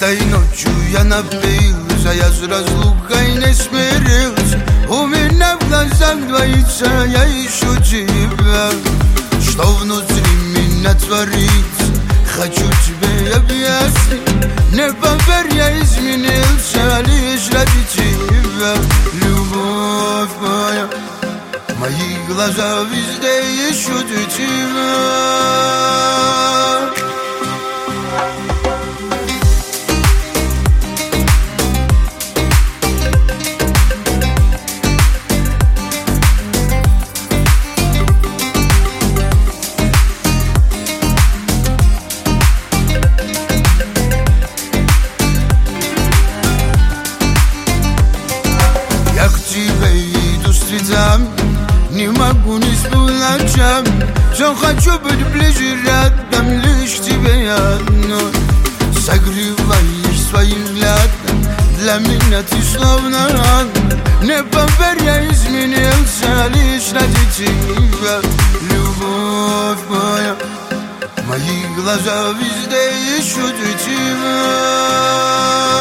Этой ночью я напился, я с разлукой не смирился. У меня в глазах двоится, я ищу тебя. Что внутри меня творится, хочу тебе объяснить. Не поверь, я изменился лишь ради тебя. Любовь моя, мои глаза везде ищут тебя. Я к тебе иду с цветами, не могу не спать ночами. Все хочу быть ближе рядом, лишь тебе одной. Согреваешь своим взглядом, для меня ты словно ангел. Не поверь, я изменился лишь ради тебя. Любовь моя, мои глаза везде ищут тебя.